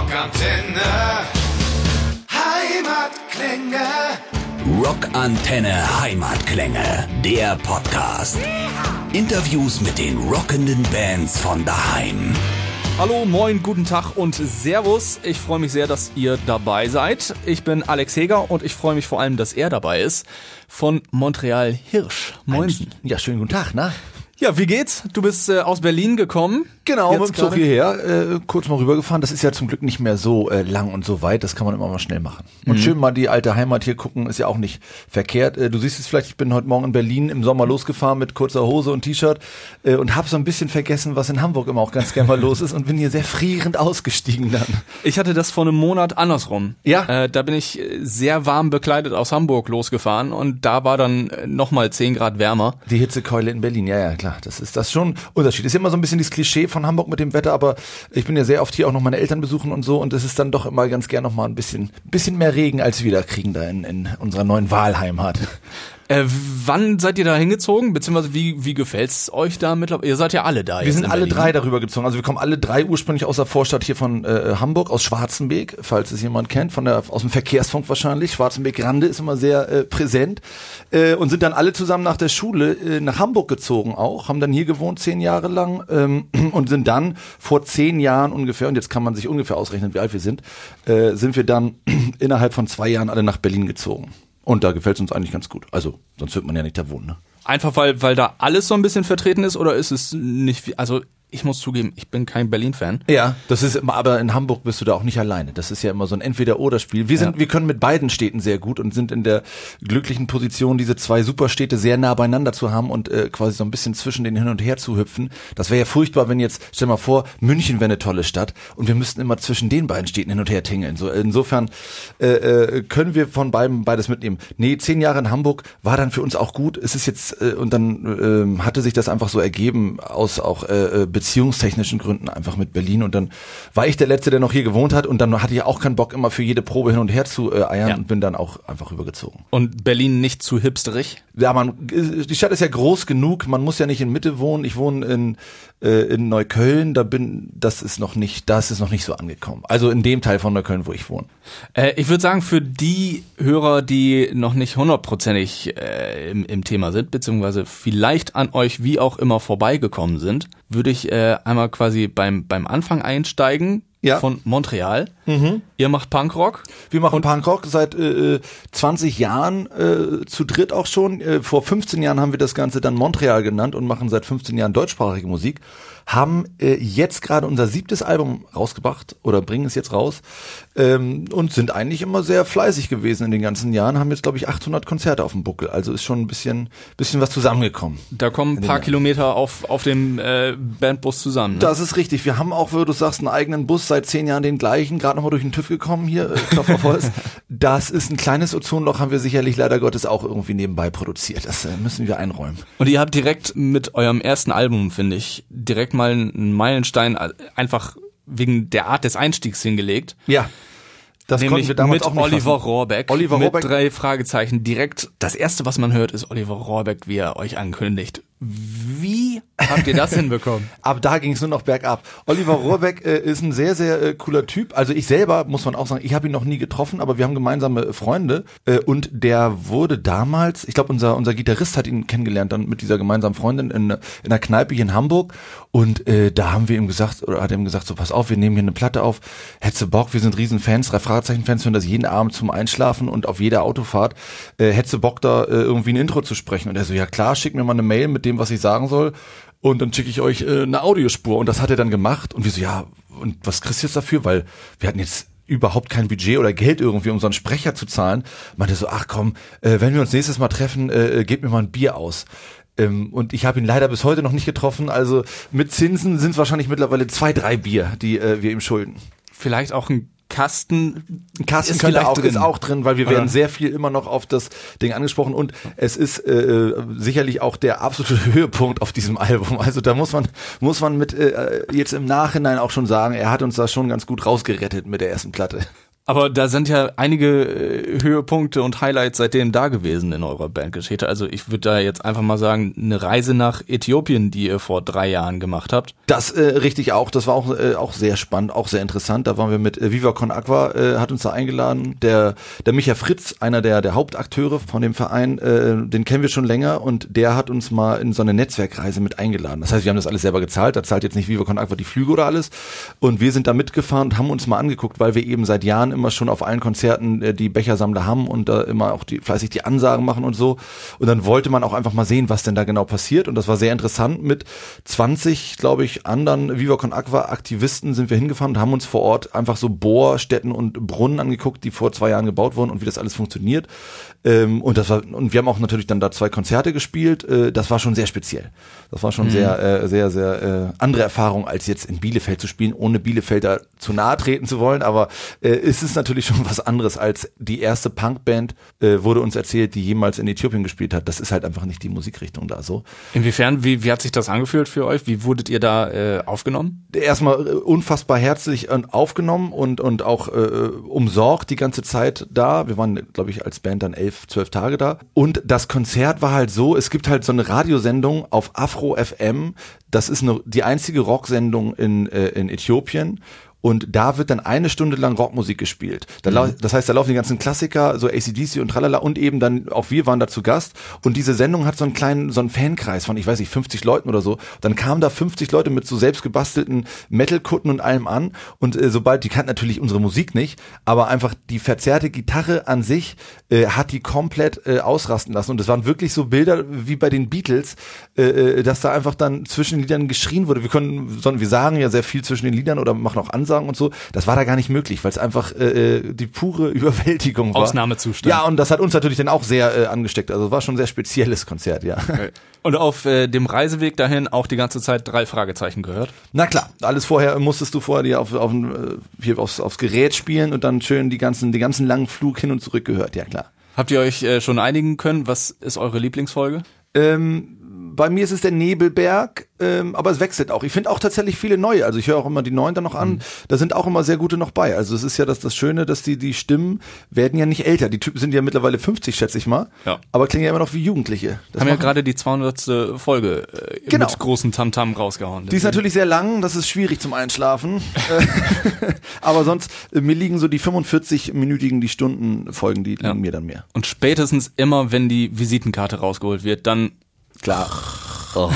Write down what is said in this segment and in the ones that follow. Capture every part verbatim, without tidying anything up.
Rockantenne Heimatklänge. Rockantenne Heimatklänge, der Podcast. Interviews mit den rockenden Bands von daheim. Hallo, moin, guten Tag und Servus. Ich freue mich sehr, dass ihr dabei seid. Ich bin Alex Heger und ich freue mich vor allem, dass er dabei ist von Montreal Hirsch. Moinsen. Ja, schönen guten Tag, na? Ja, wie geht's? Du bist äh, aus Berlin gekommen. Genau, Jetzt mit dem Zug gerade? hierher, äh, kurz mal rübergefahren. Das ist ja zum Glück nicht mehr so äh, lang und so weit. Das kann man immer mal schnell machen. Und mhm. schön mal die alte Heimat hier gucken, ist ja auch nicht verkehrt. Äh, du siehst es vielleicht, ich bin heute Morgen in Berlin im Sommer losgefahren mit kurzer Hose und T-Shirt äh, und habe so ein bisschen vergessen, was in Hamburg immer auch ganz gerne mal los ist und bin hier sehr frierend ausgestiegen dann. Ich hatte das vor einem Monat andersrum. Ja. Äh, da bin ich sehr warm bekleidet aus Hamburg losgefahren und da war dann nochmal zehn Grad wärmer. Die Hitzekeule in Berlin, ja, ja, klar. Das ist das schon Unterschied. Ist immer so ein bisschen dieses Klischee von Hamburg mit dem Wetter, aber ich bin ja sehr oft hier auch noch meine Eltern besuchen und so und es ist dann doch immer ganz gern noch mal ein bisschen, bisschen mehr Regen, als wir da kriegen da in, in unserer neuen Wahlheimat. Äh, wann seid ihr da hingezogen? Beziehungsweise wie, wie gefällt's euch da mittlerweile? Ihr seid ja alle da. Wir jetzt sind in alle Berlin. drei darüber gezogen. Also wir kommen alle drei ursprünglich aus der Vorstadt hier von äh, Hamburg, aus Schwarzenbeek, falls es jemand kennt, von der aus dem Verkehrsfunk wahrscheinlich. Schwarzenbeek-Rande ist immer sehr äh, präsent. Äh, und sind dann alle zusammen nach der Schule äh, nach Hamburg gezogen auch, haben dann hier gewohnt zehn Jahre lang ähm, und sind dann vor zehn Jahren ungefähr, und jetzt kann man sich ungefähr ausrechnen, wie alt wir sind, äh, sind wir dann innerhalb von zwei Jahren alle nach Berlin gezogen. Und da gefällt es uns eigentlich ganz gut. Also, sonst wird man ja nicht da wohnen, ne? Einfach weil, weil da alles so ein bisschen vertreten ist oder ist es nicht, wie- also ich muss zugeben, ich bin kein Berlin-Fan. Ja, das ist immer, aber in Hamburg bist du da auch nicht alleine. Das ist ja immer so ein Entweder-Oder-Spiel. Wir sind, Ja. wir können mit beiden Städten sehr gut und sind in der glücklichen Position, diese zwei Superstädte sehr nah beieinander zu haben und äh, quasi so ein bisschen zwischen denen hin und her zu hüpfen. Das wäre ja furchtbar, wenn jetzt, stell mal vor, München wäre eine tolle Stadt und wir müssten immer zwischen den beiden Städten hin und her tingeln. So, insofern äh, äh, können wir von beiden beides mitnehmen. Nee, zehn Jahre in Hamburg war dann für uns auch gut. Es ist jetzt, äh, und dann äh, hatte sich das einfach so ergeben aus auch äh, beziehungstechnischen Gründen einfach mit Berlin und dann war ich der Letzte, der noch hier gewohnt hat und dann hatte ich auch keinen Bock immer für jede Probe hin und her zu äh, eiern Ja. und bin dann auch einfach rübergezogen. Und Berlin nicht zu hipsterig? Ja, man, die Stadt ist ja groß genug, man muss ja nicht in Mitte wohnen. Ich wohne in äh, in Neukölln, da bin, das ist noch nicht, das ist noch nicht so angekommen. Also in dem Teil von Neukölln, wo ich wohne. Äh, ich würde sagen, für die Hörer, die noch nicht hundertprozentig äh, im, im Thema sind, beziehungsweise vielleicht an euch wie auch immer vorbeigekommen sind, würde ich äh, einmal quasi beim, beim Anfang einsteigen. Ja. Von Montreal. Ihr macht Punkrock. Wir machen Punkrock seit äh, zwanzig Jahren, äh, zu dritt auch schon. Äh, vor fünfzehn Jahren haben wir das Ganze dann Montreal genannt und machen seit fünfzehn Jahren deutschsprachige Musik. Haben äh, jetzt gerade unser siebtes Album rausgebracht oder bringen es jetzt raus ähm, und sind eigentlich immer sehr fleißig gewesen in den ganzen Jahren. Haben jetzt, glaube ich, achthundert Konzerte auf dem Buckel. Also ist schon ein bisschen, bisschen was zusammengekommen. Da kommen ein paar Kilometer auf, auf dem äh, Bandbus zusammen. Ne? Das ist richtig. Wir haben auch, wie du sagst, einen eigenen Bus, seit zehn Jahren den gleichen, gerade nochmal durch den TÜV gekommen hier, äh, Klopf auf Holz. Das ist ein kleines Ozonloch, haben wir sicherlich leider Gottes auch irgendwie nebenbei produziert. Das äh, müssen wir einräumen. Und ihr habt direkt mit eurem ersten Album, finde ich, direkt mal einen Meilenstein äh, einfach wegen der Art des Einstiegs hingelegt. Ja. Das Nämlich konnten wir damals mit auch nicht Oliver fassen. Rohrbeck. Oliver mit Rohrbeck. drei Fragezeichen direkt. Das erste, was man hört, ist Oliver Rohrbeck, wie er euch ankündigt. Wie habt ihr das hinbekommen? Ab da ging es nur noch bergab. Oliver Rohrbeck äh, ist ein sehr, sehr äh, cooler Typ. Also ich selber, muss man auch sagen, ich habe ihn noch nie getroffen, aber wir haben gemeinsame Freunde. Äh, und der wurde damals, ich glaube, unser unser Gitarrist hat ihn kennengelernt, dann mit dieser gemeinsamen Freundin in, in einer Kneipe hier in Hamburg. Und äh, da haben wir ihm gesagt, oder hat er ihm gesagt, so pass auf, wir nehmen hier eine Platte auf. Hättest du Bock, wir sind riesen Fans, drei Fragezeichen-Fans, hören das jeden Abend zum Einschlafen und auf jeder Autofahrt. Äh, hättest du Bock, da äh, irgendwie ein Intro zu sprechen? Und er so, ja klar, schick mir mal eine Mail mit dem, was ich sagen soll. Und dann schicke ich euch äh, eine Audiospur. Und das hat er dann gemacht. Und wir so, ja, und was kriegst du jetzt dafür? Weil wir hatten jetzt überhaupt kein Budget oder Geld irgendwie, um so einen Sprecher zu zahlen. Meinte so, ach komm, äh, wenn wir uns nächstes Mal treffen, äh, gebt mir mal ein Bier aus. Ähm, und ich habe ihn leider bis heute noch nicht getroffen. Also mit Zinsen sind es wahrscheinlich mittlerweile zwei, drei Bier, die äh, wir ihm schulden. Vielleicht auch ein Kasten. Ein Kasten ist könnte vielleicht auch, drin. ist auch drin, weil wir Oder? werden sehr viel immer noch auf das Ding angesprochen und es ist äh, sicherlich auch der absolute Höhepunkt auf diesem Album. Also da muss man muss man mit äh, jetzt im Nachhinein auch schon sagen, er hat uns da schon ganz gut rausgerettet mit der ersten Platte. Aber da sind ja einige äh, Höhepunkte und Highlights seitdem da gewesen in eurer Bandgeschichte. Also ich würde da jetzt einfach mal sagen, eine Reise nach Äthiopien, die ihr vor drei Jahren gemacht habt. Das äh, richtig auch, das war auch, äh, auch sehr spannend, auch sehr interessant. Da waren wir mit äh, Viva Con Aqua, äh, hat uns da eingeladen. Der, der Micha Fritz, einer der, der Hauptakteure von dem Verein, äh, den kennen wir schon länger und der hat uns mal in so eine Netzwerkreise mit eingeladen. Das heißt, wir haben das alles selber gezahlt, da zahlt jetzt nicht Viva Con Aqua die Flüge oder alles. Und wir sind da mitgefahren und haben uns mal angeguckt, weil wir eben seit Jahren immer schon auf allen Konzerten äh, die Bechersammler haben und da immer auch die, fleißig die Ansagen machen und so. Und dann wollte man auch einfach mal sehen, was denn da genau passiert. Und das war sehr interessant. Mit zwanzig, glaube ich, anderen Viva Con Aqua Aktivisten sind wir hingefahren und haben uns vor Ort einfach so Bohrstätten und Brunnen angeguckt, die vor zwei Jahren gebaut wurden und wie das alles funktioniert. Ähm, und das war, und wir haben auch natürlich dann da zwei Konzerte gespielt. Äh, das war schon sehr speziell. Das war schon mhm. sehr, äh, sehr, sehr äh, andere Erfahrung, als jetzt in Bielefeld zu spielen, ohne Bielefelder zu nahe treten zu wollen. Aber äh, es ist natürlich schon was anderes als die erste Punkband, äh, wurde uns erzählt, die jemals in Äthiopien gespielt hat. Das ist halt einfach nicht die Musikrichtung da so. Inwiefern, wie, wie hat sich das angefühlt für euch? Wie wurdet ihr da äh, aufgenommen? Erstmal äh, unfassbar herzlich äh, aufgenommen und, und auch äh, umsorgt die ganze Zeit da. Wir waren, glaube ich, als Band dann elf, zwölf Tage da. Und das Konzert war halt so, es gibt halt so eine Radiosendung auf Afro F M. Das ist eine, die einzige Rocksendung in, äh, in Äthiopien. Und da wird dann eine Stunde lang Rockmusik gespielt. Da lau- das heißt, da laufen die ganzen Klassiker, so A C D C und tralala und eben dann, auch wir waren da zu Gast. Und diese Sendung hat so einen kleinen, so einen Fankreis von, ich weiß nicht, fünfzig Leuten oder so. Dann kamen da fünfzig Leute mit so selbst gebastelten Metal-Kutten und allem an. Und äh, sobald, die kannten natürlich unsere Musik nicht, aber einfach die verzerrte Gitarre an sich äh, hat die komplett äh, ausrasten lassen. Und es waren wirklich so Bilder wie bei den Beatles, äh, dass da einfach dann zwischen den Liedern geschrien wurde. Wir können, sondern wir sagen ja sehr viel zwischen den Liedern oder machen auch Ansagen und so, das war da gar nicht möglich, weil es einfach äh, die pure Überwältigung war. Ausnahmezustand. Ja, und das hat uns natürlich dann auch sehr äh, angesteckt. Also es war schon ein sehr spezielles Konzert, ja. Okay. Und auf äh, dem Reiseweg dahin auch die ganze Zeit drei Fragezeichen gehört? Na klar, alles vorher musstest du vorher dir auf, auf, äh, hier aufs, aufs Gerät spielen und dann schön die ganzen, den ganzen langen Flug hin und zurück gehört, ja klar. Habt ihr euch äh, schon einigen können? Was ist eure Lieblingsfolge? Ähm, bei mir ist es der Nebelberg, ähm, aber es wechselt auch. Ich finde auch tatsächlich viele neue. Also ich höre auch immer die neuen dann noch an. Mhm. Da sind auch immer sehr gute noch bei. Also es ist ja das, das Schöne, dass die, die Stimmen werden ja nicht älter. Die Typen sind ja mittlerweile fünfzig, schätze ich mal. Ja. Aber klingen ja immer noch wie Jugendliche. Das haben ja gerade die zweihundertste Folge äh, genau. mit großen Tamtam rausgehauen. Die ist natürlich sehr lang. Das ist schwierig zum Einschlafen. Aber sonst, äh, mir liegen so die fünfundvierzig-minütigen, die Stundenfolgen, die liegen ja. mir dann mehr. Und spätestens immer, wenn die Visitenkarte rausgeholt wird, dann klar. Oh.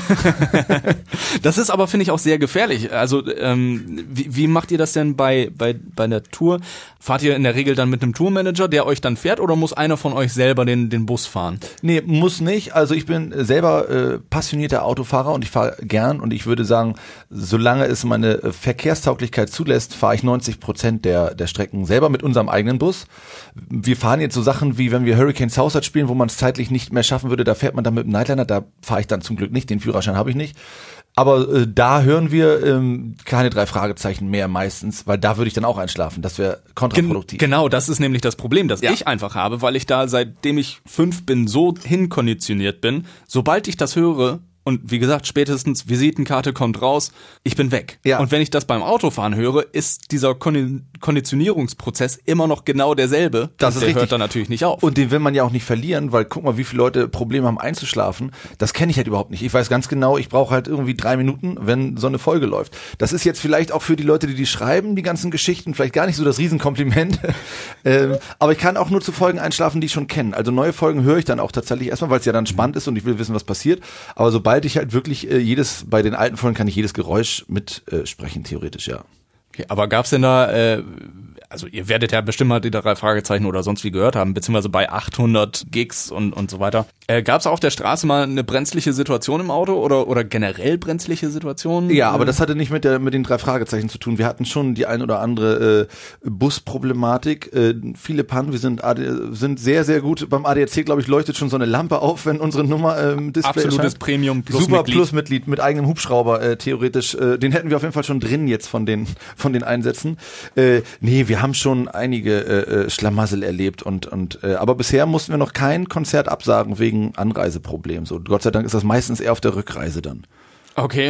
Das ist aber, finde ich, auch sehr gefährlich. Also ähm, wie, wie macht ihr das denn bei, bei, bei der Tour? Fahrt ihr in der Regel dann mit einem Tourmanager, der euch dann fährt, oder muss einer von euch selber den, den Bus fahren? Nee, muss nicht. Also ich bin selber äh, passionierter Autofahrer und ich fahre gern und ich würde sagen, solange es meine Verkehrstauglichkeit zulässt, fahre ich neunzig Prozent der, der Strecken selber mit unserem eigenen Bus. Wir fahren jetzt so Sachen wie, wenn wir Hurricane Southside spielen, wo man es zeitlich nicht mehr schaffen würde, da fährt man dann mit dem Nightliner, da fahre ich dann zum Glück nicht, den Führerschein habe ich nicht. Aber äh, da hören wir ähm, keine drei Fragezeichen mehr meistens, weil da würde ich dann auch einschlafen. Das wäre kontraproduktiv. Gen- genau, das ist nämlich das Problem, das ja. ich einfach habe, weil ich da, seitdem ich fünf bin, so hinkonditioniert bin, sobald ich das höre, und wie gesagt, spätestens Visitenkarte kommt raus, ich bin weg. Ja. Und wenn ich das beim Autofahren höre, ist dieser Kon- Konditionierungsprozess immer noch genau derselbe. Das ist der richtig. hört dann natürlich nicht auf. Und den will man ja auch nicht verlieren, weil guck mal, wie viele Leute Probleme haben einzuschlafen. Das kenne ich halt überhaupt nicht. Ich weiß ganz genau, ich brauche halt irgendwie drei Minuten, wenn so eine Folge läuft. Das ist jetzt vielleicht auch für die Leute, die die schreiben, die ganzen Geschichten, vielleicht gar nicht so das Riesenkompliment. ähm, aber ich kann auch nur zu Folgen einschlafen, die ich schon kenne. Also neue Folgen höre ich dann auch tatsächlich erstmal, weil es ja dann spannend ist und ich will wissen, was passiert. Aber sobald ich halt wirklich äh, jedes, bei den alten Folgen kann ich jedes Geräusch mitsprechen, äh, theoretisch, ja. Okay, aber gab's denn da, äh, also ihr werdet ja bestimmt mal die drei Fragezeichen oder sonst wie gehört haben, beziehungsweise bei achthundert Gigs und und so weiter. Äh, gab's auf der Straße mal eine brenzliche Situation im Auto oder oder generell brenzliche Situationen? Ja, aber das hatte nicht mit der mit den drei Fragezeichen zu tun. Wir hatten schon die ein oder andere äh, Busproblematik, äh, viele Pannen. Wir sind A D, sind sehr sehr gut beim A D A C, glaube ich, leuchtet schon so eine Lampe auf, wenn unsere Nummer ähm, Display absolutes erscheint. Premium plus Super Mitglied. Plus Mitglied mit eigenem Hubschrauber äh, theoretisch. Äh, den hätten wir auf jeden Fall schon drin jetzt von den von den Einsätzen. Äh, nee, wir haben schon einige äh, Schlamassel erlebt und und äh, aber bisher mussten wir noch kein Konzert absagen wegen Anreiseproblemen. So Gott sei Dank ist das meistens eher auf der Rückreise dann. Okay.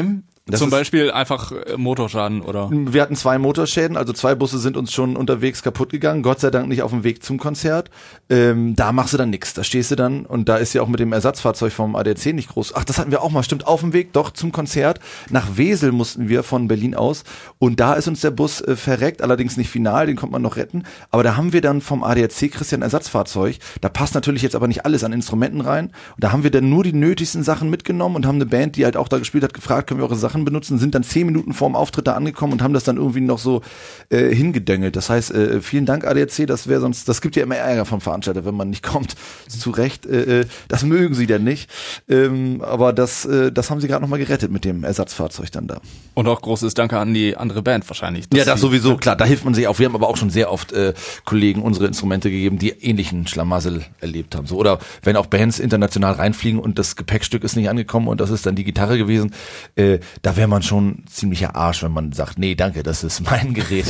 Das Zum Beispiel einfach Motorschaden, oder? Wir hatten zwei Motorschäden, also zwei Busse sind uns schon unterwegs kaputt gegangen, Gott sei Dank nicht auf dem Weg zum Konzert. Ähm, da machst du dann nichts, da stehst du dann und da ist ja auch mit dem Ersatzfahrzeug vom A D A C nicht groß. Ach, das hatten wir auch mal, stimmt, auf dem Weg doch zum Konzert. Nach Wesel mussten wir von Berlin aus und da ist uns der Bus äh, verreckt, allerdings nicht final, den konnte man noch retten. Aber da haben wir dann vom A D A C, Christian, Ersatzfahrzeug, da passt natürlich jetzt aber nicht alles an Instrumenten rein. Und da haben wir dann nur die nötigsten Sachen mitgenommen und haben eine Band, die halt auch da gespielt hat, gefragt, können wir eure Sachen benutzen, sind dann zehn Minuten vorm Auftritt da angekommen und haben das dann irgendwie noch so äh, hingedöngelt. Das heißt, äh, vielen Dank A D A C, das wäre sonst, das gibt ja immer Ärger vom Veranstalter, wenn man nicht kommt. Zu Recht, äh, das mögen sie dann nicht. Ähm, aber das, äh, das haben sie gerade nochmal gerettet mit dem Ersatzfahrzeug dann da. Und auch großes Danke an die andere Band wahrscheinlich. Ja, das sowieso, klar, da hilft man sich auch. Wir haben aber auch schon sehr oft äh, Kollegen unsere Instrumente gegeben, die ähnlichen Schlamassel erlebt haben. So, oder wenn auch Bands international reinfliegen und das Gepäckstück ist nicht angekommen und das ist dann die Gitarre gewesen, äh, da wäre man schon ziemlicher Arsch, wenn man sagt, nee, danke, das ist mein Gerät.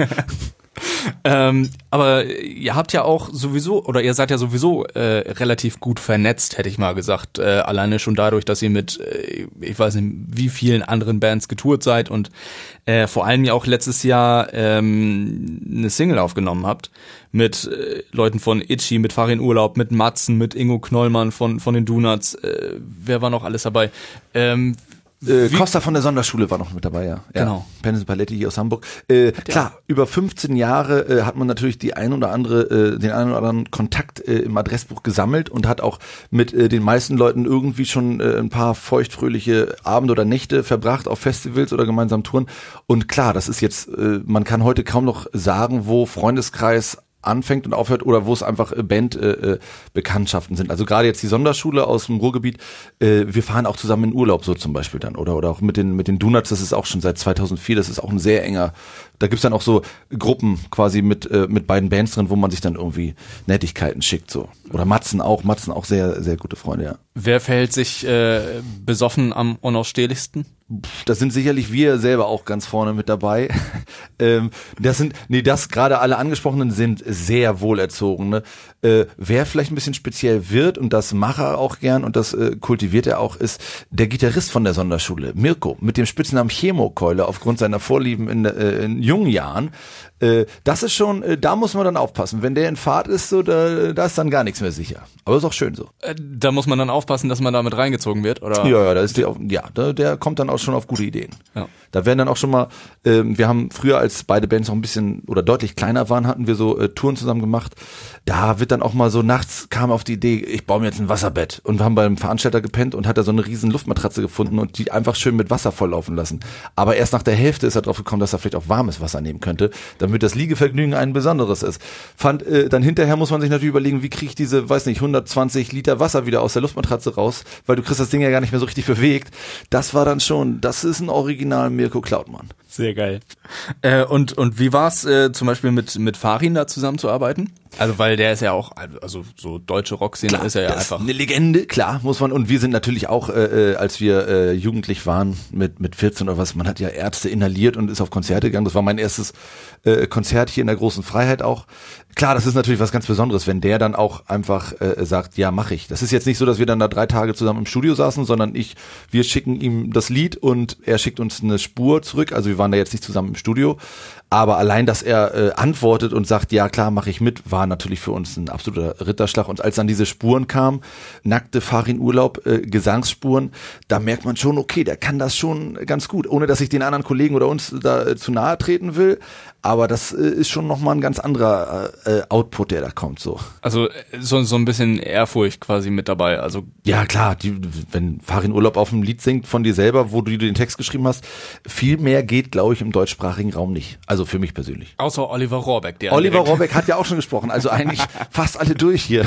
ähm, aber ihr habt ja auch sowieso, oder ihr seid ja sowieso äh, relativ gut vernetzt, hätte ich mal gesagt. Äh, alleine schon dadurch, dass ihr mit, äh, ich weiß nicht, wie vielen anderen Bands getourt seid und äh, vor allem ja auch letztes Jahr ähm, eine Single aufgenommen habt mit äh, Leuten von Itchy, mit Farin Urlaub, mit Matzen, mit Ingo Knollmann von von den Donuts. Äh, wer war noch alles dabei? Ähm, Äh, Costa von der Sonderschule war noch mit dabei, ja. ja. Genau. Pennis Paletti hier aus Hamburg. Äh, klar, über fünfzehn Jahre äh, hat man natürlich die ein oder andere, äh, den einen oder anderen Kontakt äh, im Adressbuch gesammelt und hat auch mit äh, den meisten Leuten irgendwie schon äh, ein paar feuchtfröhliche Abende oder Nächte verbracht auf Festivals oder gemeinsam Touren. Und klar, das ist jetzt, äh, man kann heute kaum noch sagen, wo Freundeskreis anfängt und aufhört oder wo es einfach Band-Bekanntschaften äh, sind. Also gerade jetzt die Sonderschule aus dem Ruhrgebiet, äh, wir fahren auch zusammen in Urlaub so zum Beispiel dann oder oder auch mit den mit den Donuts, das ist auch schon seit zweitausendvier, das ist auch ein sehr enger, da gibt's dann auch so Gruppen quasi mit äh, mit beiden Bands drin, wo man sich dann irgendwie Nettigkeiten schickt so. Oder Matzen auch, Matzen auch sehr sehr gute Freunde, ja. Wer verhält sich äh, besoffen am unausstehlichsten? Das sind sicherlich wir selber auch ganz vorne mit dabei. ähm, das sind, nee, das gerade alle angesprochenen sind sehr wohlerzogene. Äh, wer vielleicht ein bisschen speziell wird und das macht er auch gern und das äh, kultiviert er auch, ist der Gitarrist von der Sonderschule, Mirko, mit dem Spitznamen Chemokeule aufgrund seiner Vorlieben in, äh, in jungen Jahren. Äh, das ist schon, äh, da muss man dann aufpassen. Wenn der in Fahrt ist, so, da, da ist dann gar nichts mehr sicher. Aber ist auch schön so. Äh, da muss man dann aufpassen, dass man damit reingezogen wird, oder? Ja, ja, da ist der, ja, der, der kommt dann auch schon auf gute Ideen. Ja. Da werden dann auch schon mal, ähm, wir haben früher, als beide Bands noch ein bisschen oder deutlich kleiner waren, hatten wir so äh, Touren zusammen gemacht. Da wird dann auch mal so nachts kam auf die Idee, ich baue mir jetzt ein Wasserbett und wir haben beim Veranstalter gepennt und hat da so eine riesen Luftmatratze gefunden und die einfach schön mit Wasser volllaufen lassen. Aber erst nach der Hälfte ist er drauf gekommen, dass er vielleicht auch warmes Wasser nehmen könnte, damit das Liegevergnügen ein besonderes ist. Fand, äh, dann hinterher muss man sich natürlich überlegen, wie kriege ich diese, weiß nicht, hundertzwanzig Liter Wasser wieder aus der Luftmatratze raus, weil du kriegst das Ding ja gar nicht mehr so richtig bewegt. Das war dann schon, das ist ein Original Mirko Klautmann. Sehr geil. Äh, und und wie war's äh, zum Beispiel mit mit Farin da zusammenzuarbeiten? Also weil der ist ja auch, also so deutsche Rockszene Klar, ist er ja das einfach ist eine Legende, klar, muss man. Und wir sind natürlich auch, äh, als wir äh, jugendlich waren, mit mit vierzehn oder was, man hat ja Ärzte inhaliert und ist auf Konzerte gegangen. Das war mein erstes äh, Konzert hier in der großen Freiheit auch. Klar, das ist natürlich was ganz Besonderes, wenn der dann auch einfach äh, sagt, ja, mach ich. Das ist jetzt nicht so, dass wir dann da drei Tage zusammen im Studio saßen, sondern ich, wir schicken ihm das Lied und er schickt uns eine Spur zurück. Also wir waren da jetzt nicht zusammen im Studio. Aber allein, dass er äh, antwortet und sagt, ja klar, mache ich mit, war natürlich für uns ein absoluter Ritterschlag. Und als dann diese Spuren kamen, nackte Farin Urlaub, äh, Gesangsspuren, da merkt man schon, okay, der kann das schon ganz gut, ohne dass ich den anderen Kollegen oder uns da äh, zu nahe treten will. Aber das äh, ist schon nochmal ein ganz anderer äh, Output, der da kommt. So. Also so so ein bisschen Ehrfurcht quasi mit dabei. Also ja klar, die, wenn Farin Urlaub auf einem Lied singt von dir selber, wo du den Text geschrieben hast, viel mehr geht, glaube ich, im deutschsprachigen Raum nicht. Also für mich persönlich. Außer Oliver Rohrbeck. Der Oliver Rohrbeck hat ja auch schon gesprochen, also eigentlich fast alle durch hier.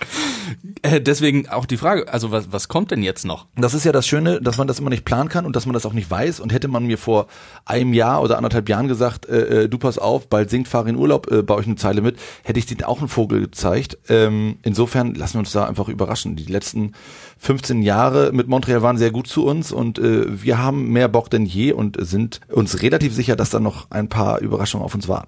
Äh, deswegen auch die Frage, also was, was kommt denn jetzt noch? Das ist ja das Schöne, dass man das immer nicht planen kann und dass man das auch nicht weiß. Und hätte man mir vor einem Jahr oder anderthalb Jahren gesagt, äh, du pass auf, bald singt Farin Urlaub äh, bei euch eine Zeile mit, hätte ich denen auch einen Vogel gezeigt. Ähm, insofern lassen wir uns da einfach überraschen. Die letzten fünfzehn Jahre mit Montreal waren sehr gut zu uns und äh, wir haben mehr Bock denn je und sind uns relativ sicher, dass da noch ein paar Überraschungen auf uns warten.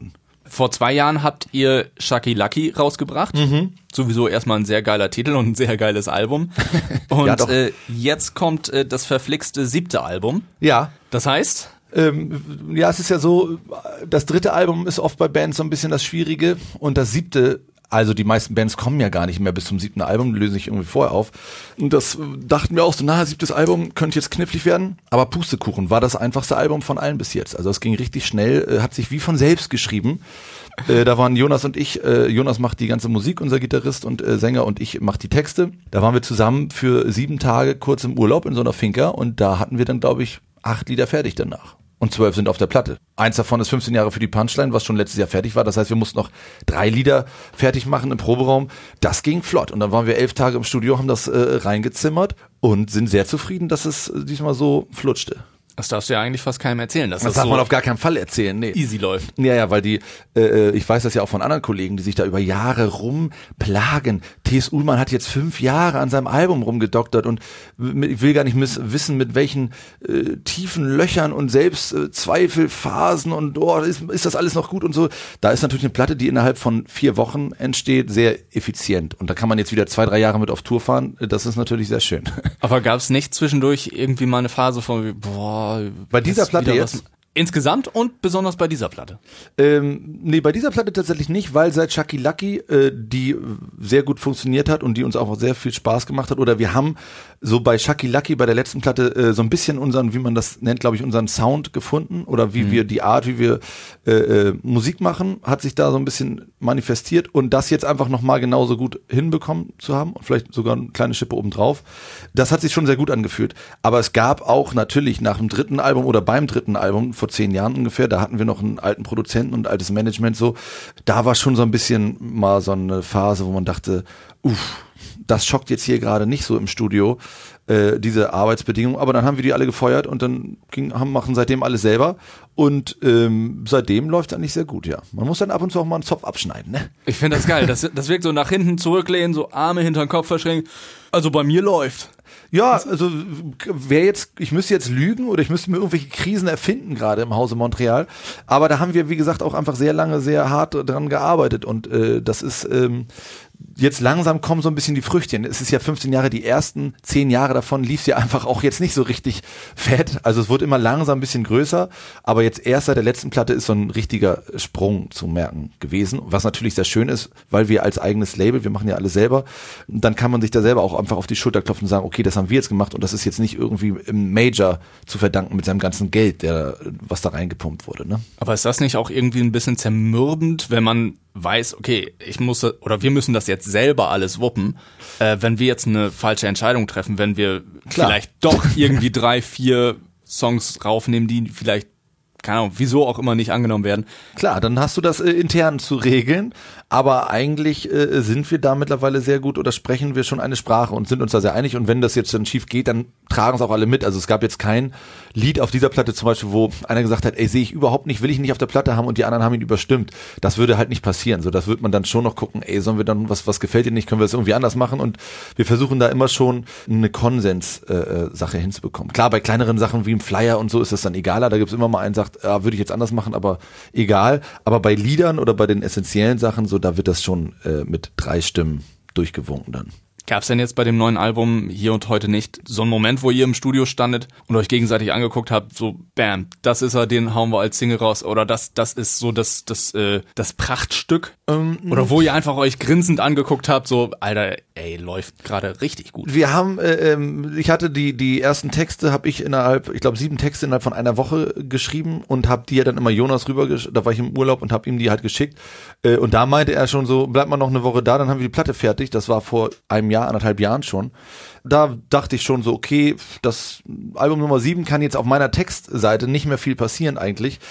Vor zwei Jahren habt ihr Shucky Lucky rausgebracht. Mhm. Sowieso erstmal ein sehr geiler Titel und ein sehr geiles Album. Und ja, äh, jetzt kommt äh, das verflixte siebte Album. Ja. Das heißt? Ähm, ja, es ist ja so, das dritte Album ist oft bei Bands so ein bisschen das Schwierige und das siebte, also die meisten Bands kommen ja gar nicht mehr bis zum siebten Album, lösen sich irgendwie vorher auf. Und das dachten wir auch so, na, siebtes Album könnte jetzt knifflig werden. Aber Pustekuchen war das einfachste Album von allen bis jetzt. Also es ging richtig schnell, hat sich wie von selbst geschrieben. Äh, da waren Jonas und ich, äh, Jonas macht die ganze Musik, unser Gitarrist und äh, Sänger, und ich mach die Texte. Da waren wir zusammen für sieben Tage kurz im Urlaub in so einer Finca und da hatten wir dann, glaube ich, acht Lieder fertig danach. Und zwölf sind auf der Platte. Eins davon ist fünfzehn Jahre für die Punchline, was schon letztes Jahr fertig war. Das heißt, wir mussten noch drei Lieder fertig machen im Proberaum. Das ging flott. Und dann waren wir elf Tage im Studio, haben das äh, reingezimmert und sind sehr zufrieden, dass es diesmal so flutschte. Das darfst du ja eigentlich fast keinem erzählen. Dass das das darf so man auf gar keinen Fall erzählen. Nee. Easy läuft. Ja, ja, weil die, äh, ich weiß das ja auch von anderen Kollegen, die sich da über Jahre rumplagen. T S. Ullmann hat jetzt fünf Jahre an seinem Album rumgedoktert und ich will gar nicht miss- wissen, mit welchen äh, tiefen Löchern und Selbstzweifelphasen und oh, ist, ist das alles noch gut und so. Da ist natürlich eine Platte, die innerhalb von vier Wochen entsteht, sehr effizient. Und da kann man jetzt wieder zwei, drei Jahre mit auf Tour fahren. Das ist natürlich sehr schön. Aber gab es nicht zwischendurch irgendwie mal eine Phase von, boah, bei dieser Platte jetzt? Insgesamt und besonders bei dieser Platte? Ähm, nee, bei dieser Platte tatsächlich nicht, weil seit Shucky Lucky, äh, die sehr gut funktioniert hat und die uns auch sehr viel Spaß gemacht hat, oder wir haben so bei Shucky Lucky, bei der letzten Platte, äh, so ein bisschen unseren, wie man das nennt, glaube ich, unseren Sound gefunden oder wie mhm. wir, die Art, wie wir äh, äh, Musik machen, hat sich da so ein bisschen manifestiert und das jetzt einfach nochmal genauso gut hinbekommen zu haben und vielleicht sogar eine kleine Schippe obendrauf. Das hat sich schon sehr gut angefühlt. Aber es gab auch natürlich nach dem dritten Album oder beim dritten Album, vor zehn Jahren ungefähr, da hatten wir noch einen alten Produzenten und ein altes Management so, da war schon so ein bisschen mal so eine Phase, wo man dachte, uff, das schockt jetzt hier gerade nicht so im Studio, äh, diese Arbeitsbedingungen, aber dann haben wir die alle gefeuert und dann ging, haben, machen seitdem alles selber und ähm, seitdem läuft es eigentlich sehr gut, ja. Man muss dann ab und zu auch mal einen Zopf abschneiden, ne? Ich finde das geil, das, das wirkt so nach hinten zurücklehnen, so Arme hinter den Kopf verschränken, also bei mir läuft. Ja, also wer jetzt, ich müsste jetzt lügen oder ich müsste mir irgendwelche Krisen erfinden gerade im Hause Montreal, aber da haben wir, wie gesagt, auch einfach sehr lange, sehr hart dran gearbeitet und äh, das ist, ähm, jetzt langsam kommen so ein bisschen die Früchtchen. Es ist ja fünfzehn Jahre, die ersten zehn Jahre davon lief es ja einfach auch jetzt nicht so richtig fett, also es wurde immer langsam ein bisschen größer, aber jetzt erst seit der letzten Platte ist so ein richtiger Sprung zu merken gewesen, was natürlich sehr schön ist, weil wir als eigenes Label, wir machen ja alles selber, dann kann man sich da selber auch einfach auf die Schulter klopfen und sagen, okay, das haben wir jetzt gemacht und das ist jetzt nicht irgendwie im Major zu verdanken mit seinem ganzen Geld, der was da reingepumpt wurde, ne? Aber ist das nicht auch irgendwie ein bisschen zermürbend, wenn man weiß, okay, ich muss oder wir müssen das jetzt selber alles wuppen, äh, wenn wir jetzt eine falsche Entscheidung treffen, wenn wir Klar. vielleicht doch irgendwie drei, vier Songs raufnehmen, die vielleicht, keine Ahnung, wieso auch immer nicht angenommen werden. Klar, dann hast du das äh, intern zu regeln, aber eigentlich äh, sind wir da mittlerweile sehr gut oder sprechen wir schon eine Sprache und sind uns da sehr einig und wenn das jetzt dann schief geht, dann tragen es auch alle mit. Also es gab jetzt kein Lied auf dieser Platte zum Beispiel, wo einer gesagt hat, ey, sehe ich überhaupt nicht, will ich nicht auf der Platte haben und die anderen haben ihn überstimmt. Das würde halt nicht passieren. So, das wird man dann schon noch gucken, ey, sollen wir dann, was was gefällt dir nicht, können wir das irgendwie anders machen und wir versuchen da immer schon eine Konsens-Sache äh, hinzubekommen. Klar, bei kleineren Sachen wie im Flyer und so ist das dann egaler, da gibt's immer mal einen, der sagt, ja, würde ich jetzt anders machen, aber egal. Aber bei Liedern oder bei den essentiellen Sachen, so da wird das schon äh, mit drei Stimmen durchgewunken dann. Gab es denn jetzt bei dem neuen Album Hier und Heute nicht so einen Moment, wo ihr im Studio standet und euch gegenseitig angeguckt habt, so bam, das ist er, den hauen wir als Single raus oder das das ist so das das äh, das Prachtstück? Ähm, oder wo ihr einfach euch grinsend angeguckt habt, so Alter, ey, läuft gerade richtig gut. Wir haben, äh, ich hatte die die ersten Texte, habe ich innerhalb, ich glaube sieben Texte innerhalb von einer Woche geschrieben und habe die ja dann immer Jonas rüber, da war ich im Urlaub und habe ihm die halt geschickt äh, und da meinte er schon so, bleibt mal noch eine Woche da, dann haben wir die Platte fertig, das war vor einem Jahr, anderthalb Jahren schon. Da dachte ich schon so, okay, das Album Nummer sieben kann jetzt auf meiner Textseite nicht mehr viel passieren eigentlich.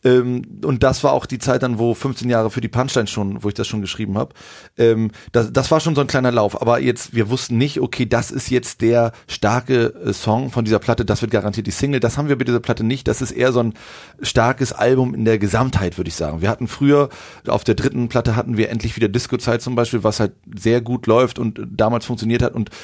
Und das war auch die Zeit dann, wo fünfzehn Jahre für die Punchline schon, wo ich das schon geschrieben habe. Das, das war schon so ein kleiner Lauf. Aber jetzt, wir wussten nicht, okay, das ist jetzt der starke Song von dieser Platte, das wird garantiert die Single. Das haben wir bei dieser Platte nicht. Das ist eher so ein starkes Album in der Gesamtheit, würde ich sagen. Wir hatten früher, auf der dritten Platte hatten wir endlich wieder Disco-Zeit zum Beispiel, was halt sehr gut läuft und damals funktioniert hat und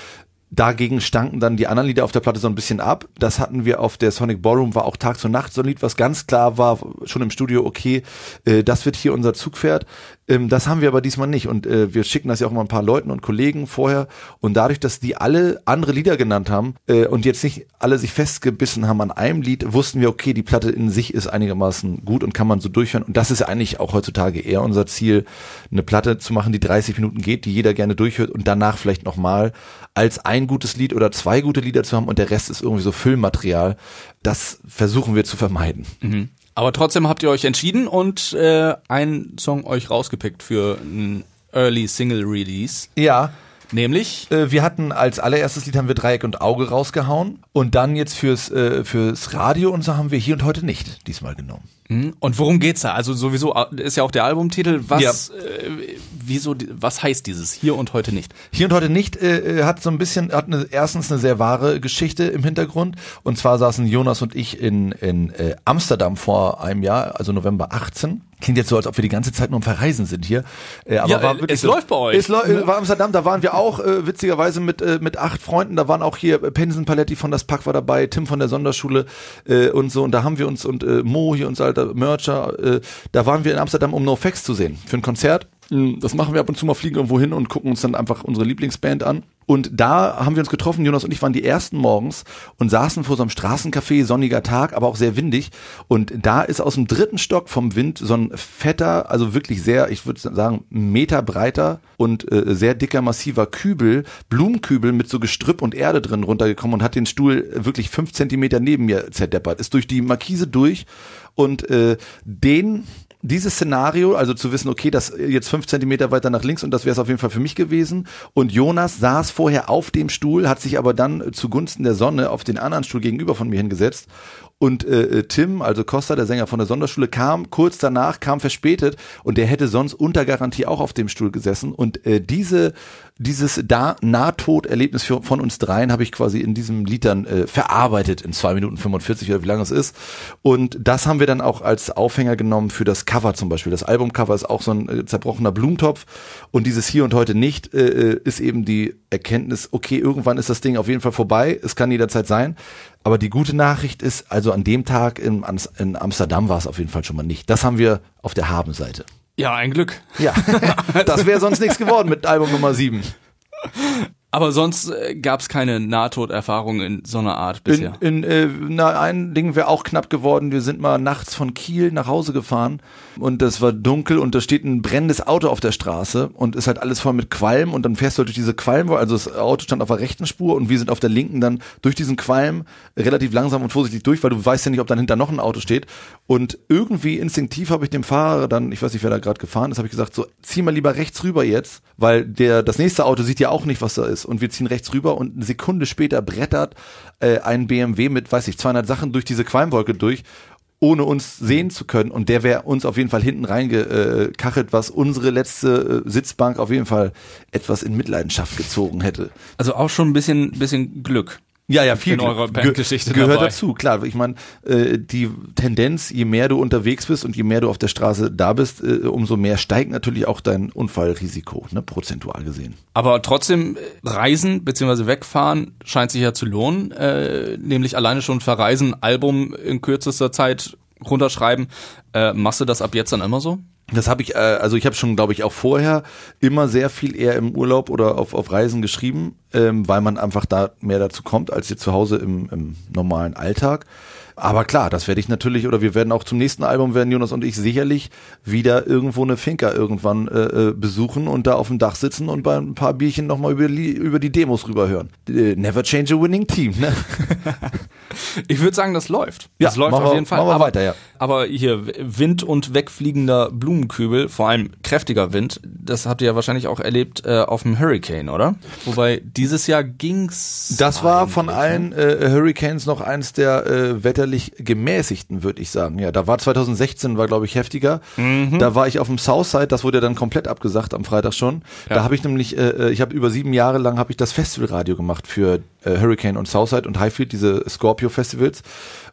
Dagegen stanken dann die anderen Lieder auf der Platte so ein bisschen ab. Das hatten wir auf der Sonic Ballroom, war auch Tags und Nacht so ein Lied, was ganz klar war, schon im Studio, okay, äh, das wird hier unser Zugpferd. Ähm, das haben wir aber diesmal nicht und äh, wir schicken das ja auch mal ein paar Leuten und Kollegen vorher und dadurch, dass die alle andere Lieder genannt haben äh, und jetzt nicht alle sich festgebissen haben an einem Lied, wussten wir, okay, die Platte in sich ist einigermaßen gut und kann man so durchhören und das ist ja eigentlich auch heutzutage eher unser Ziel, eine Platte zu machen, die dreißig Minuten geht, die jeder gerne durchhört und danach vielleicht nochmal als ein gutes Lied oder zwei gute Lieder zu haben und der Rest ist irgendwie so Füllmaterial. Das versuchen wir zu vermeiden. Mhm. Aber trotzdem habt ihr euch entschieden und äh, einen Song euch rausgepickt für ein Early Single Release. Ja. Nämlich? Äh, wir hatten als allererstes Lied haben wir Dreieck und Auge rausgehauen und dann jetzt fürs, äh, fürs Radio und so haben wir Hier und Heute nicht diesmal genommen. Und worum geht's da? Also sowieso ist ja auch der Albumtitel. Was, ja. äh, wieso, was heißt dieses Hier und Heute nicht? Hier und Heute nicht äh, hat so ein bisschen, hat eine, erstens eine sehr wahre Geschichte im Hintergrund. Und zwar saßen Jonas und ich in, in äh, Amsterdam vor einem Jahr, also November achtzehn. Klingt jetzt so, als ob wir die ganze Zeit nur am Verreisen sind hier. Äh, aber ja, war wirklich es so, läuft bei euch. Es läu- war Amsterdam, da waren wir auch äh, witzigerweise mit äh, mit acht Freunden. Da waren auch hier Pensen Paletti von Das Pack war dabei, Tim von der Sonderschule äh, und so. Und da haben wir uns, und äh, Mo hier, unser alter Mercher, äh, da waren wir in Amsterdam, um NoFX zu sehen, für ein Konzert. Das machen wir ab und zu mal, fliegen irgendwo hin und gucken uns dann einfach unsere Lieblingsband an. Und da haben wir uns getroffen, Jonas und ich waren die ersten morgens und saßen vor so einem Straßencafé, sonniger Tag, aber auch sehr windig. Und da ist aus dem dritten Stock vom Wind so ein fetter, also wirklich sehr, ich würde sagen, Meter breiter und äh, sehr dicker, massiver Kübel, Blumenkübel mit so Gestrüpp und Erde drin runtergekommen und hat den Stuhl wirklich fünf Zentimeter neben mir zerdeppert. Ist durch die Markise durch und äh, den... Dieses Szenario, also zu wissen, okay, das jetzt fünf Zentimeter weiter nach links und das wäre es auf jeden Fall für mich gewesen. Und Jonas saß vorher auf dem Stuhl, hat sich aber dann zugunsten der Sonne auf den anderen Stuhl gegenüber von mir hingesetzt. Und äh, Tim, also Costa, der Sänger von der Sonderschule, kam kurz danach, kam verspätet und der hätte sonst unter Garantie auch auf dem Stuhl gesessen. Und äh, diese dieses da Nahtoderlebnis für, von uns dreien habe ich quasi in diesem Lied dann äh, verarbeitet in zwei Minuten fünfundvierzig oder wie lange es ist. Und das haben wir dann auch als Aufhänger genommen für das Cover zum Beispiel. Das Albumcover ist auch so ein äh, zerbrochener Blumentopf und dieses Hier und Heute nicht äh, ist eben die Erkenntnis, okay, irgendwann ist das Ding auf jeden Fall vorbei, es kann jederzeit sein. Aber die gute Nachricht ist, also an dem Tag in, in Amsterdam war es auf jeden Fall schon mal nicht. Das haben wir auf der Habenseite. Ja, ein Glück. Ja, das wäre sonst nichts geworden mit Album Nummer sieben. Aber sonst äh, gab es keine Nahtoderfahrung in so einer Art bisher. In, in, äh, na, ein Ding wäre auch knapp geworden. Wir sind mal nachts von Kiel nach Hause gefahren und es war dunkel und da steht ein brennendes Auto auf der Straße und ist halt alles voll mit Qualm und dann fährst du halt durch diese Qualm, also das Auto stand auf der rechten Spur und wir sind auf der linken dann durch diesen Qualm relativ langsam und vorsichtig durch, weil du weißt ja nicht, ob dann hinter noch ein Auto steht und irgendwie instinktiv habe ich dem Fahrer dann, ich weiß nicht, wer da gerade gefahren ist, habe ich gesagt, so zieh mal lieber rechts rüber jetzt, weil der das nächste Auto sieht ja auch nicht, was da ist. Und wir ziehen rechts rüber und eine Sekunde später brettert äh, ein B M W mit, weiß ich, zweihundert Sachen durch diese Qualmwolke durch, ohne uns sehen zu können. Und der wäre uns auf jeden Fall hinten reingekachelt, was unsere letzte äh, Sitzbank auf jeden Fall etwas in Mitleidenschaft gezogen hätte. Also auch schon ein bisschen, bisschen Glück. Ja, ja, viel in eurer Bandgeschichte ge- gehört dabei. dazu, klar. Ich meine, äh, die Tendenz, je mehr du unterwegs bist und je mehr du auf der Straße da bist, äh, umso mehr steigt natürlich auch dein Unfallrisiko, ne, prozentual gesehen. Aber trotzdem, Reisen bzw. wegfahren scheint sich ja zu lohnen, äh, nämlich alleine schon verreisen, Album in kürzester Zeit runterschreiben. Äh, machst du das ab jetzt dann immer so? Das habe ich, äh, also ich habe schon, glaube ich, auch vorher immer sehr viel eher im Urlaub oder auf, auf Reisen geschrieben, ähm, weil man einfach da mehr dazu kommt, als jetzt zu Hause im, im normalen Alltag. Aber klar, das werde ich natürlich, oder wir werden auch zum nächsten Album, werden Jonas und ich sicherlich wieder irgendwo eine Finca irgendwann äh, besuchen und da auf dem Dach sitzen und bei ein paar Bierchen nochmal über die, über die Demos rüberhören. Never change a winning team, ne? Ich würde sagen, das läuft. Ja, das läuft machen auf wir, jeden Fall. machen wir aber, weiter, ja. aber hier, Wind und wegfliegender Blumenkübel, vor allem kräftiger Wind, das habt ihr ja wahrscheinlich auch erlebt äh, auf dem Hurricane, oder? Wobei, dieses Jahr ging's... Das war von allen äh, Hurricanes noch eins der äh, wetterlich gemäßigten, würde ich sagen. Ja, da war zwanzig sechzehn, war glaube ich heftiger. Mhm. Da war ich auf dem Southside, das wurde ja dann komplett abgesagt am Freitag schon. Ja. Da habe ich nämlich, äh, ich habe über sieben Jahre lang habe ich das Festivalradio gemacht für äh, Hurricane und Southside und Highfield, diese Scorpio Festivals.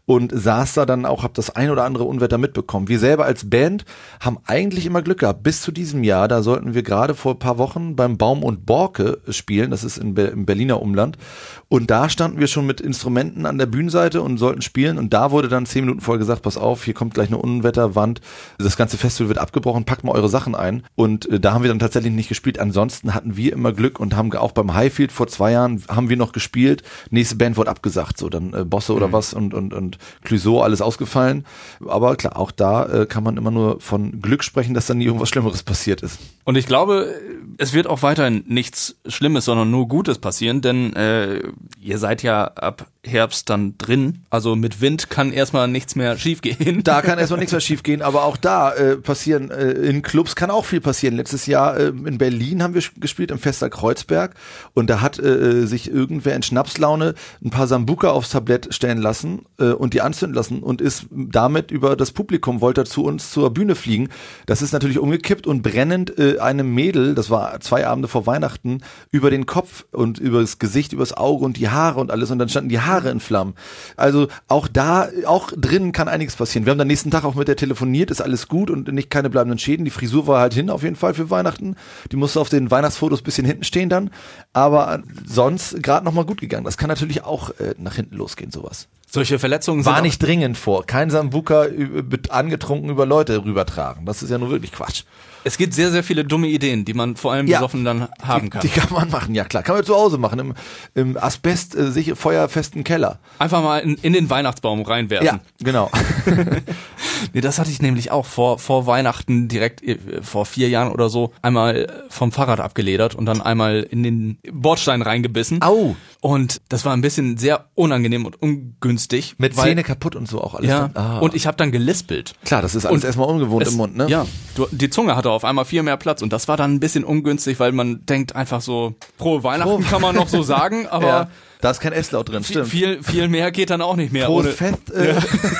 und saß da dann auch, hab das ein oder andere Unwetter mitbekommen. Wir selber als Band haben eigentlich immer Glück gehabt. Bis zu diesem Jahr, da sollten wir gerade vor ein paar Wochen beim Baum und Borke spielen, das ist in Be- im Berliner Umland. Und da standen wir schon mit Instrumenten an der Bühnenseite und sollten spielen. Und da wurde dann zehn Minuten vorher gesagt, pass auf, hier kommt gleich eine Unwetterwand. Das ganze Festival wird abgebrochen, packt mal eure Sachen ein. Und äh, da haben wir dann tatsächlich nicht gespielt. Ansonsten hatten wir immer Glück und haben auch beim Highfield vor zwei Jahren haben wir noch gespielt. Nächste Band wurde abgesagt, so dann äh, Bosse oder mhm. was und und und Clouseau, alles ausgefallen. Aber klar, auch da äh, kann man immer nur von Glück sprechen, dass da nie irgendwas Schlimmeres passiert ist. Und ich glaube, es wird auch weiterhin nichts Schlimmes, sondern nur Gutes passieren, denn äh, ihr seid ja ab Herbst dann drin, also mit Wind kann erstmal nichts mehr schiefgehen. Da kann erstmal nichts mehr schiefgehen, aber auch da äh, passieren, äh, in Clubs kann auch viel passieren. Letztes Jahr äh, in Berlin haben wir gespielt, im Fester Kreuzberg, und da hat äh, sich irgendwer in Schnapslaune ein paar Sambuka aufs Tablett stellen lassen äh, und die anzünden lassen und ist damit über das Publikum, wollte zu uns zur Bühne fliegen. Das ist natürlich umgekippt und brennend äh, einem Mädel, das war zwei Abende vor Weihnachten, über den Kopf und über das Gesicht, über das Auge und die Haare und alles, und dann standen die Haare in Flammen. Also auch da, auch drinnen kann einiges passieren. Wir haben am nächsten Tag auch mit der telefoniert, ist alles gut und nicht keine bleibenden Schäden. Die Frisur war halt hin auf jeden Fall für Weihnachten. Die musste auf den Weihnachtsfotos ein bisschen hinten stehen dann. Aber sonst gerade nochmal gut gegangen. Das kann natürlich auch äh, nach hinten losgehen, sowas. Solche Verletzungen war sind nicht dringend vor. Kein Sambuka üb- angetrunken über Leute rübertragen. Das ist ja nur wirklich Quatsch. Es gibt sehr, sehr viele dumme Ideen, die man vor allem Ja, besoffen dann haben die, kann. Die kann man machen, ja klar. Kann man zu Hause machen, im, im Asbest äh, sicher feuerfesten Keller. Einfach mal in, in den Weihnachtsbaum reinwerfen. Ja, genau. Nee, das hatte ich nämlich auch vor, vor Weihnachten direkt äh, vor vier Jahren oder so einmal vom Fahrrad abgeledert und dann einmal in den Bordstein reingebissen. Au. Und das war ein bisschen sehr unangenehm und ungünstig. Mit weil, Zähne kaputt und so auch alles. Ja, dann, ah. und ich habe dann gelispelt. Klar, das ist alles Und erstmal ungewohnt es, im Mund, ne? Ja, du, die Zunge hatte auf einmal viel mehr Platz und das war dann ein bisschen ungünstig, weil man denkt einfach so, frohe Weihnachten Frohe kann man noch so sagen, aber Ja, da ist kein S-Laut drin, viel, stimmt. viel, viel mehr geht dann auch nicht mehr. Prost ohne, Fest äh,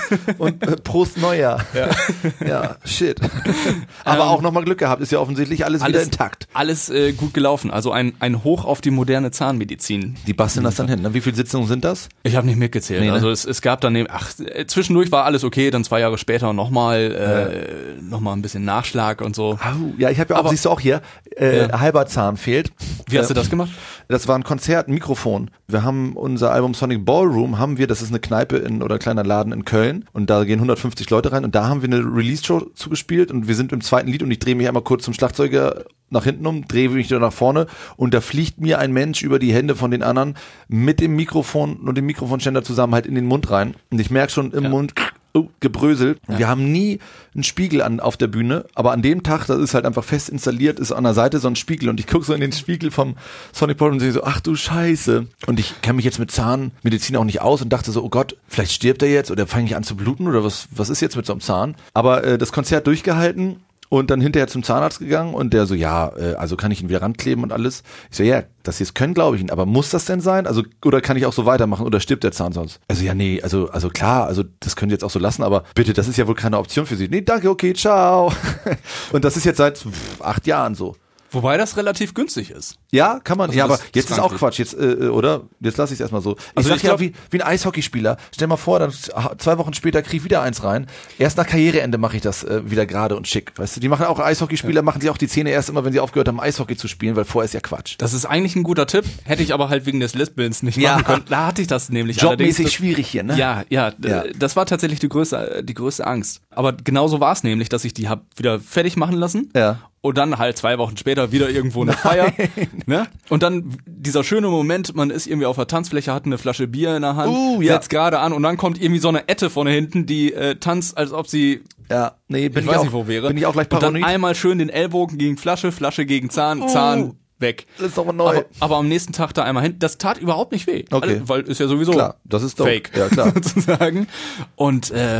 und äh, Prost Neujahr. Ja, ja shit. Aber Ähm, auch nochmal Glück gehabt, ist ja offensichtlich alles, wieder alles intakt. Alles äh, gut gelaufen, also ein, ein Hoch auf die moderne Zahnmedizin. Die basteln das dann hin, ne? Wie viele Sitzungen sind das? Ich habe nicht mitgezählt. Nee, ne? Also es, es gab dann, eben- ach, äh, zwischendurch war alles okay, dann zwei Jahre später nochmal äh, noch mal ein bisschen Nachschlag und so. Au, ja, ich habe ja auch, Aber- siehst du auch hier, äh, Ja. halber Zahn fehlt. Wie hast Äh, du das gemacht? Das war ein Konzert, ein Mikrofon. Wir haben unser Album Sonic Ballroom, haben wir, das ist eine Kneipe in, oder ein kleiner Laden in Köln, und da gehen hundertfünfzig Leute rein, und da haben wir eine Release-Show zugespielt, und wir sind im zweiten Lied, und ich drehe mich einmal kurz zum Schlagzeuger nach hinten um, drehe mich wieder nach vorne, und da fliegt mir ein Mensch über die Hände von den anderen mit dem Mikrofon und dem Mikrofonständer zusammen halt in den Mund rein, und ich merke schon im Ja. Mund oh, gebröselt. Ja. Wir haben nie einen Spiegel an auf der Bühne, aber an dem Tag, das ist halt einfach fest installiert, ist an der Seite so ein Spiegel, und ich gucke so in den Spiegel vom Sonic Ballroom und sehe so, ach du Scheiße. Und ich kenne mich jetzt mit Zahnmedizin auch nicht aus und dachte so, oh Gott, vielleicht stirbt er jetzt oder fange ich an zu bluten oder was, was ist jetzt mit so einem Zahn? Aber äh, das Konzert durchgehalten. Und dann hinterher zum Zahnarzt gegangen, und der so, ja, äh, also kann ich ihn wieder rankleben und alles. Ich so, ja, das jetzt können, glaube ich ihn, aber muss das denn sein? Also, oder kann ich auch so weitermachen, oder stirbt der Zahn sonst? Also, ja, nee, also, also klar, also das könnt ihr jetzt auch so lassen, aber bitte, das ist ja wohl keine Option für Sie. Nee, danke, okay, ciao. Und das ist jetzt seit pff, acht Jahren so. Wobei das relativ günstig ist. Ja, kann man. Also ja, das aber jetzt ist ist auch Frankreich. Quatsch. Jetzt, äh, oder? Jetzt lasse ich es erstmal so. Ich Also sag ich ja, glaub- wie, wie ein Eishockeyspieler. Stell mal vor, dann zwei Wochen später krieg ich wieder eins rein. Erst nach Karriereende mache ich das äh, wieder gerade und schick. Weißt du, die machen auch Eishockeyspieler, machen sich auch die Zähne erst immer, wenn sie aufgehört haben, Eishockey zu spielen, weil vorher ist ja Quatsch. Das ist eigentlich ein guter Tipp, hätte ich aber halt wegen des Lispelns nicht Ja. machen können. Da hatte ich das nämlich Jobmäßig allerdings. schwierig hier, ne? Ja, ja, Ja. äh, das war tatsächlich die größte, die größte Angst. Aber genauso war es nämlich, dass ich die hab wieder fertig machen lassen. Ja. Und dann halt zwei Wochen später wieder irgendwo eine Feier. Ne? Und dann dieser schöne Moment, man ist irgendwie auf der Tanzfläche, hat eine Flasche Bier in der Hand, Uh, ja. setzt gerade an, und dann kommt irgendwie so eine Ette von hinten, die äh, tanzt, als ob sie, Ja, nee, bin ich ich, weiß auch, nicht wo wäre. bin ich auch gleich Und dann paranoid. einmal schön den Ellbogen gegen Flasche, Flasche gegen Zahn, Uh. Zahn weg. Das ist doch mal neu. Aber, aber am nächsten Tag da einmal hin, das tat überhaupt nicht weh. Okay. Weil ist ja sowieso Klar, das ist dope. fake, Ja, klar. sozusagen. Und äh,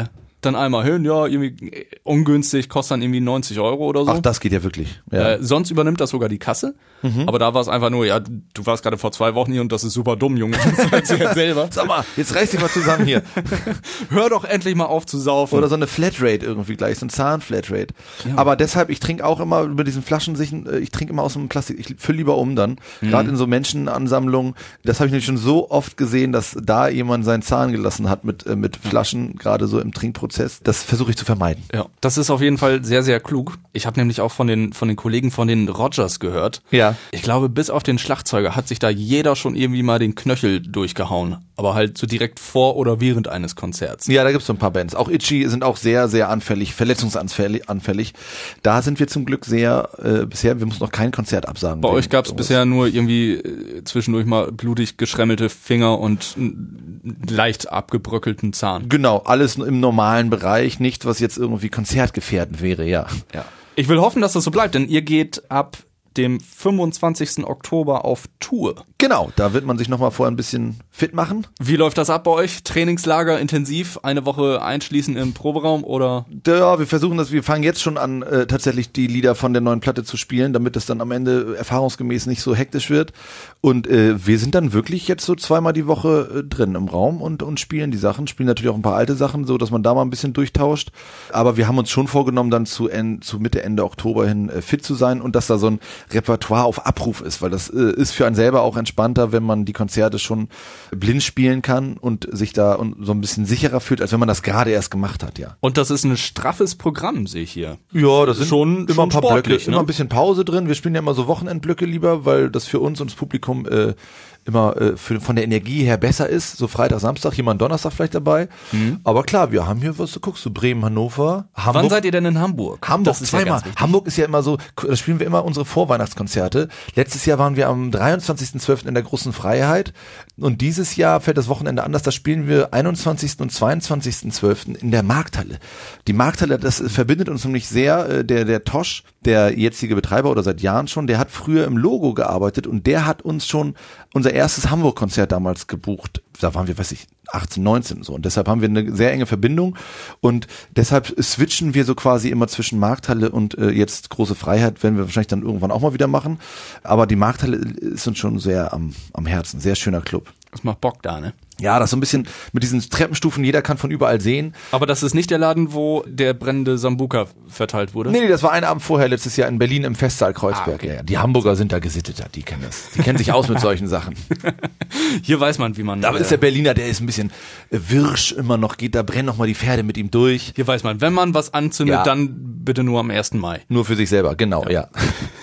dann einmal hin, ja, irgendwie ungünstig, kostet dann irgendwie neunzig Euro oder so. Ach, das geht ja wirklich. Ja. Äh, sonst übernimmt das sogar die Kasse. Mhm. Aber da war es einfach nur, ja, du warst gerade vor zwei Wochen hier und das ist super dumm, Junge. Das weißt du jetzt selber. Sag mal, jetzt reiß dich mal zusammen hier. Hör doch endlich mal auf zu saufen. Oder so eine Flatrate irgendwie gleich, so ein Zahnflatrate. Ja. Aber deshalb, ich trinke auch immer über diesen Flaschensichen, ich trinke immer aus dem Plastik. Ich fülle lieber um dann. Mhm. Gerade in so Menschenansammlungen. Das habe ich nämlich schon so oft gesehen, dass da jemand seinen Zahn gelassen hat mit, mit Flaschen, gerade so im Trinkprozess. Das versuche ich zu vermeiden. Ja, das ist auf jeden Fall sehr, sehr klug. Ich habe nämlich auch von den, von den Kollegen von den Rogers gehört. Ja. Ich glaube, bis auf den Schlagzeuger hat sich da jeder schon irgendwie mal den Knöchel durchgehauen. Aber halt so direkt vor oder während eines Konzerts. Ja, da gibt's so ein paar Bands. Auch Itchy sind auch sehr, sehr anfällig, verletzungsanfällig. Da sind wir zum Glück sehr, äh, bisher, wir mussten noch kein Konzert absagen. Bei euch gab's bisher nur irgendwie äh, zwischendurch mal blutig geschremmelte Finger und einen leicht abgebröckelten Zahn. Genau, alles im normalen Bereich, nicht was jetzt irgendwie konzertgefährdend wäre, ja. Ja. Ich will hoffen, dass das so bleibt, denn ihr geht ab dem fünfundzwanzigsten Oktober auf Tour. Genau, da wird man sich nochmal vorher ein bisschen fit machen. Wie läuft das ab bei euch? Trainingslager intensiv, eine Woche einschließen im Proberaum oder? Ja, wir versuchen das, wir fangen jetzt schon an, äh, tatsächlich die Lieder von der neuen Platte zu spielen, damit es dann am Ende erfahrungsgemäß nicht so hektisch wird. Und äh, wir sind dann wirklich jetzt so zweimal die Woche äh, drin im Raum und, und spielen die Sachen, spielen natürlich auch ein paar alte Sachen, so dass man da mal ein bisschen durchtauscht. Aber wir haben uns schon vorgenommen, dann zu, en, zu Mitte, Ende Oktober hin äh, fit zu sein und dass da so ein Repertoire auf Abruf ist, weil das äh, ist für einen selber auch entspannter, wenn man die Konzerte schon blind spielen kann und sich da und so ein bisschen sicherer fühlt, als wenn man das gerade erst gemacht hat, ja. Und das ist ein straffes Programm, sehe ich hier. Ja, das sind schon, immer schon ein paar sportlich, Blöcke, ne? immer ein bisschen Pause drin. Wir spielen ja immer so Wochenendblöcke lieber, weil das für uns und das Publikum äh, immer äh, für, von der Energie her besser ist. So Freitag, Samstag, jemand Donnerstag vielleicht dabei. Mhm. Aber klar, wir haben hier, was du guckst, so Bremen, Hannover, Hamburg. Wann seid ihr denn in Hamburg? Hamburg, das ist zweimal. Ja Hamburg ist ja immer so, da spielen wir immer unsere Vorweihnachtskonzerte. Letztes Jahr waren wir am dreiundzwanzigsten zwölften in der Großen Freiheit und dieses Jahr fällt das Wochenende anders. Da spielen wir einundzwanzigsten und zweiundzwanzigsten zwölften in der Markthalle. Die Markthalle, das verbindet uns nämlich sehr. Der, der Tosch, der jetzige Betreiber oder seit Jahren schon, der hat früher im Logo gearbeitet und der hat uns schon unser erstes Hamburg-Konzert damals gebucht. Da waren wir, weiß ich, achtzehn, neunzehn so. Und deshalb haben wir eine sehr enge Verbindung und deshalb switchen wir so quasi immer zwischen Markthalle und äh, jetzt Große Freiheit, werden wir wahrscheinlich dann irgendwann auch mal wieder machen. Aber die Markthalle ist uns schon sehr am, am Herzen. Sehr schöner Club. Das macht Bock da, ne? Ja, das so ein bisschen mit diesen Treppenstufen, jeder kann von überall sehen. Aber das ist nicht der Laden, wo der brennende Sambuka verteilt wurde? Nee, nee, das war ein Abend vorher, letztes Jahr in Berlin im Festsaal Kreuzberg. Ah, okay. Ja, die Hamburger sind da gesitteter, die kennen das. Die kennen sich aus mit solchen Sachen. Hier weiß man, wie man... Da äh, ist der Berliner, der ist ein bisschen wirsch immer noch, geht da, brennen noch mal die Pferde mit ihm durch. Hier weiß man, wenn man was anzündet, ja. dann bitte nur am ersten Mai. Nur für sich selber, genau, ja. ja.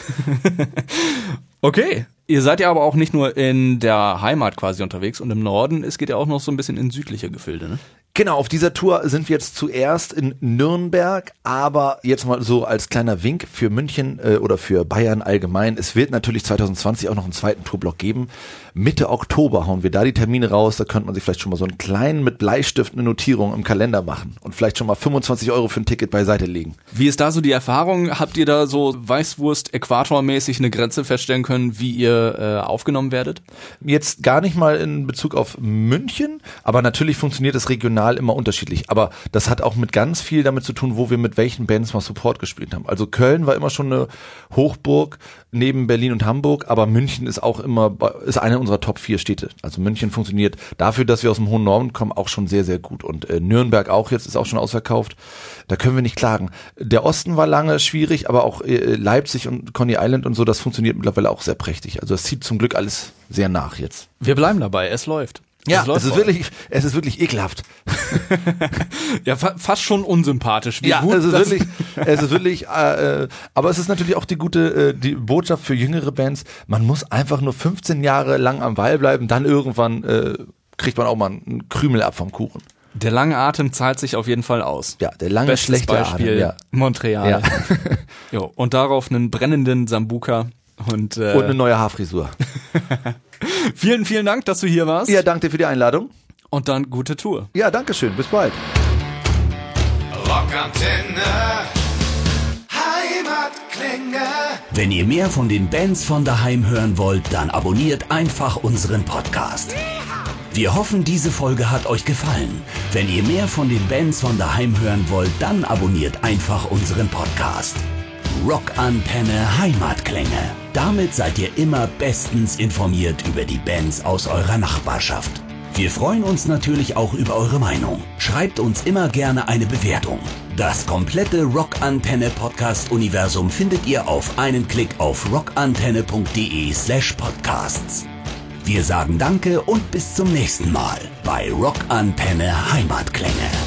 Okay. Ihr seid ja aber auch nicht nur in der Heimat quasi unterwegs und im Norden, es geht ja auch noch so ein bisschen in südliche Gefilde, ne? Genau, auf dieser Tour sind wir jetzt zuerst in Nürnberg, aber jetzt mal so als kleiner Wink für München äh, oder für Bayern allgemein. Es wird natürlich zwanzig zwanzig auch noch einen zweiten Tourblock geben. Mitte Oktober hauen wir da die Termine raus. Da könnte man sich vielleicht schon mal so einen kleinen mit Bleistift eine Notierung im Kalender machen und vielleicht schon mal fünfundzwanzig Euro für ein Ticket beiseite legen. Wie ist da so die Erfahrung? Habt ihr da so Weißwurst-Äquator-mäßig eine Grenze feststellen können, wie ihr äh, aufgenommen werdet? Jetzt gar nicht mal in Bezug auf München, aber natürlich funktioniert es regional immer unterschiedlich, aber das hat auch mit ganz viel damit zu tun, wo wir mit welchen Bands mal Support gespielt haben. Also Köln war immer schon eine Hochburg neben Berlin und Hamburg, aber München ist auch immer, ist eine unserer Top vier Städte. Also München funktioniert dafür, dass wir aus dem hohen Norden kommen, auch schon sehr, sehr gut und äh, Nürnberg auch jetzt, ist auch schon ausverkauft. Da können wir nicht klagen. Der Osten war lange schwierig, aber auch äh, Leipzig und Coney Island und so, das funktioniert mittlerweile auch sehr prächtig. Also es zieht zum Glück alles sehr nach jetzt. Wir bleiben dabei, es läuft. Ja, es ist wirklich, es ist wirklich ekelhaft. Ja, fa- fast schon unsympathisch. Wie ja, gut es ist wirklich, es ist wirklich, äh, aber es ist natürlich auch die gute, äh, die Botschaft für jüngere Bands. Man muss einfach nur fünfzehn Jahre lang am Ball bleiben, dann irgendwann äh, kriegt man auch mal einen Krümel ab vom Kuchen. Der lange Atem zahlt sich auf jeden Fall aus. Ja, der lange Bestes schlechte Beispiel Atem. Ja. Montreal. Ja. Jo, und darauf einen brennenden Sambuka und, äh, und eine neue Haarfrisur. Vielen, vielen Dank, dass du hier warst. Ja, danke dir für die Einladung. Und dann gute Tour. Ja, danke schön. Bis bald. Rockantenne. Heimatklänge. Wenn ihr mehr von den Bands von daheim hören wollt, dann abonniert einfach unseren Podcast. Wir hoffen, diese Folge hat euch gefallen. Wenn ihr mehr von den Bands von daheim hören wollt, dann abonniert einfach unseren Podcast. Rockantenne Heimatklänge. Damit seid ihr immer bestens informiert über die Bands aus eurer Nachbarschaft. Wir freuen uns natürlich auch über eure Meinung. Schreibt uns immer gerne eine Bewertung. Das komplette Rockantenne Podcast-Universum findet ihr auf einen Klick auf rockantenne.de slash podcasts. Wir sagen Danke und bis zum nächsten Mal bei Rockantenne Heimatklänge.